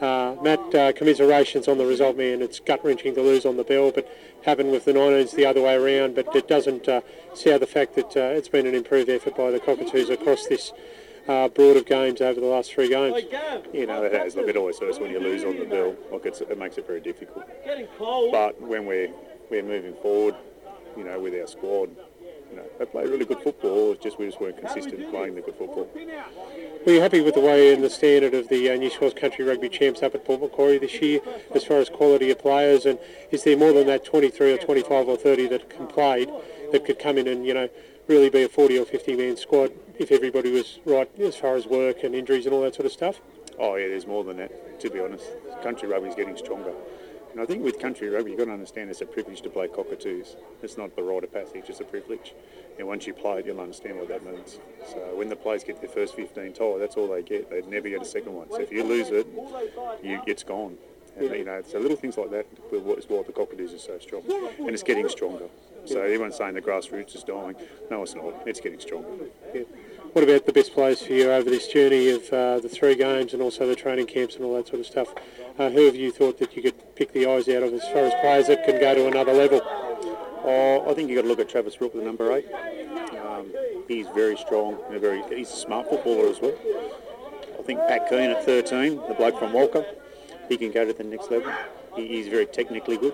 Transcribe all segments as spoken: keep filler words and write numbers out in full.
Uh, Matt, uh, commiserations on the result, man. It's gut-wrenching to lose on the bell, but happened with the nineteens the other way around. But it doesn't uh, see how the fact that uh, it's been an improved effort by the Cockatoos across this uh, broad of games over the last three games. You know, it has. Look, it always hurts when you lose on the bell. Look, it's, it makes it very difficult. But when we're, we're moving forward, you know, with our squad, you know, they play really good football. It's just we just weren't consistent playing the good football. Were you happy with the way and the standard of the uh, New South Wales Country Rugby Champs up at Port Macquarie this year, as far as quality of players? And is there more than that twenty-three or twenty-five or thirty that can play that could come in and, you know, really be a forty or fifty man squad if everybody was right as far as work and injuries and all that sort of stuff? Oh yeah, there's more than that. To be honest, country rugby is getting stronger. And I think with country rugby, you've got to understand it's a privilege to play Cockatoos. It's not the rite of passage, it's a privilege. And once you play it, you'll understand what that means. So when the players get their first fifteen tie, that's all they get. They never get a second one. So if you lose it, you, it's gone. And, you know, so little things like that is why the Cockatoos are so strong. And it's getting stronger. So everyone's saying the grassroots is dying. No, it's not. It's getting stronger. Yeah. What about the best players for you over this journey of uh, the three games and also the training camps and all that sort of stuff? Uh, who have you thought that you could pick the eyes out of as far as players that can go to another level? Oh, I think you've got to look at Travis Rook, the number eight. Um, he's very strong and a very, he's a smart footballer as well. I think Pat Keane at thirteen, the bloke from Walker, he can go to the next level. He, he's very technically good.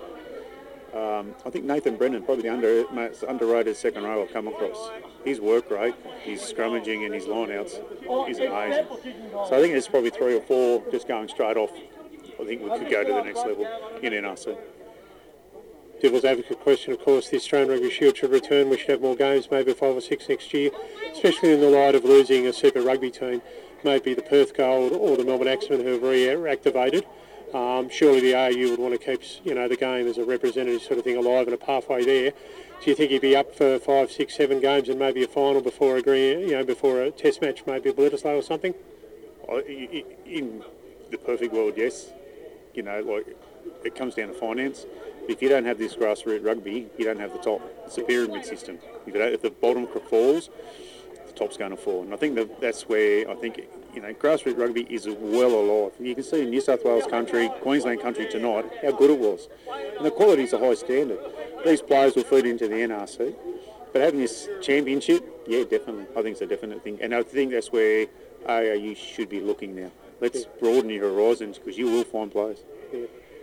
Um, I think Nathan Brennan, probably the under, most underrated second row I've come across. His work rate, his scrummaging and his lineouts is amazing. So I think there's probably three or four just going straight off. I think we could go to the next level in N R C. Devil's advocate question, of course, the Australian Rugby Shield should return. We should have more games, maybe five or six next year, especially in the light of losing a Super Rugby team, maybe the Perth Gold or the Melbourne Axemen who have reactivated. Um, surely the A R U would want to keep, you know, the game as a representative sort of thing alive and a pathway there. Do you think he'd be up for five, six, seven games and maybe a final before agree, you know, before a test match, maybe a Bledisloe or something? In the perfect world, yes. You know, like it comes down to finance. If you don't have this grassroots rugby, you don't have the top. It's a pyramid system. If, you don't, if the bottom falls, the top's going to fall. And I think that that's where I think, you know, grassroots rugby is well alive. You can see in New South Wales country, Queensland country tonight, how good it was. And the quality is a high standard. These players will feed into the N R C. But having this championship, yeah, definitely. I think it's a definite thing. And I think that's where A R U should be looking now. Let's broaden your horizons because you will find players. Yeah.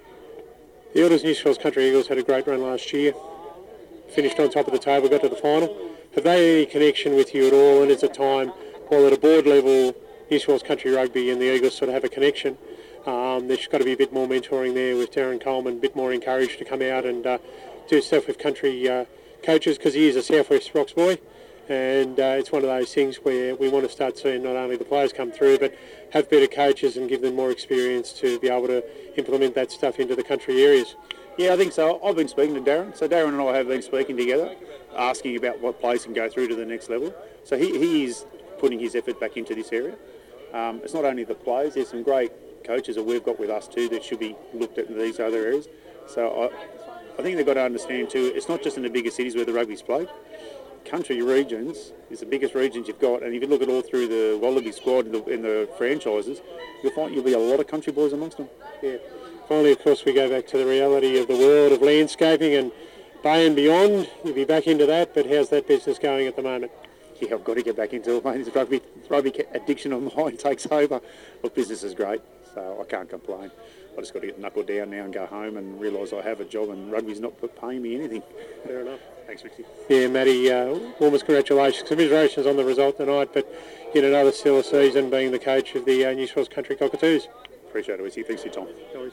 The Elders New South Wales Country Eagles had a great run last year. Finished on top of the table, got to the final. Have they any connection with you at all? And is it time, while at a board level, New South Wales Country Rugby and the Eagles sort of have a connection, um, there's got to be a bit more mentoring there with Darren Coleman, a bit more encouraged to come out and uh, do stuff with country uh, coaches, because he is a South West Rocks boy. And uh, it's one of those things where we want to start seeing not only the players come through, but have better coaches and give them more experience to be able to implement that stuff into the country areas. Yeah, I think so. I've been speaking to Darren. So Darren and I have been speaking together, asking about what players can go through to the next level. So he, he is putting his effort back into this area. Um, it's not only the players, there's some great coaches that we've got with us too that should be looked at in these other areas. So I, I think they've got to understand too, it's not just in the bigger cities where the rugby's played. Country regions is the biggest regions you've got, and if you look at all through the Wallaby squad in the, in the franchises, you'll find you'll be a lot of country boys amongst them. Yeah. Finally, of course, we go back to the reality of the world of landscaping and Bay and beyond. You'll be back into that, but how's that business going at the moment? Yeah, I've got to get back into it, mate. This rugby, rugby addiction of mine takes over. Well, business is great, so I can't complain. I just got to get knuckled down now and go home and realise I have a job and rugby's not paying me anything. Fair enough. Thanks, Richie. Yeah, Matty, uh, warmest congratulations. Commiserations on the result tonight, but yet another stellar season being the coach of the uh, New South Wales Country Cockatoos. Appreciate it, Richie. Thanks for your time.